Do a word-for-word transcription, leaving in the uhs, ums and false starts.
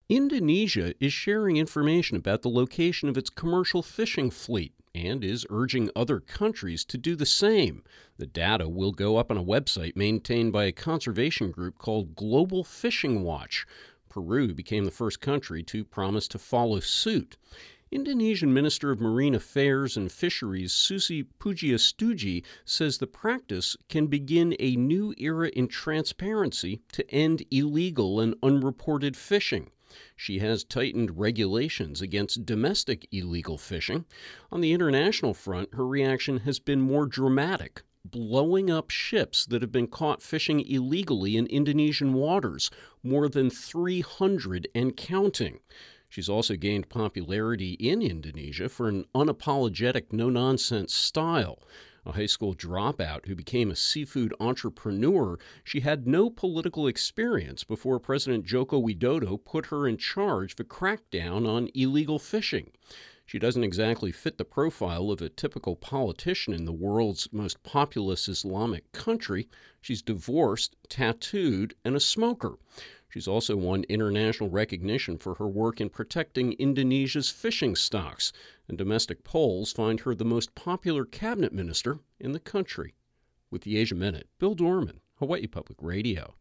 Indonesia is sharing information about the location of its commercial fishing fleet and is urging other countries to do the same. The data will go up on a website maintained by a conservation group called Global Fishing Watch. Peru became the first country to promise to follow suit. Indonesian Minister of Marine Affairs and Fisheries Susi Pujiastuti says the practice can begin a new era in transparency to end illegal and unreported fishing. She has tightened regulations against domestic illegal fishing. On the international front, her reaction has been more dramatic, blowing up ships that have been caught fishing illegally in Indonesian waters, more than three hundred and counting. She's also gained popularity in Indonesia for an unapologetic, no-nonsense style. A high school dropout who became a seafood entrepreneur, she had no political experience before President Joko Widodo put her in charge of a crackdown on illegal fishing. She doesn't exactly fit the profile of a typical politician in the world's most populous Islamic country. She's divorced, tattooed, and a smoker. She's also won international recognition for her work in protecting Indonesia's fishing stocks, and domestic polls find her the most popular cabinet minister in the country. With the Asia Minute, Bill Dorman, Hawaii Public Radio.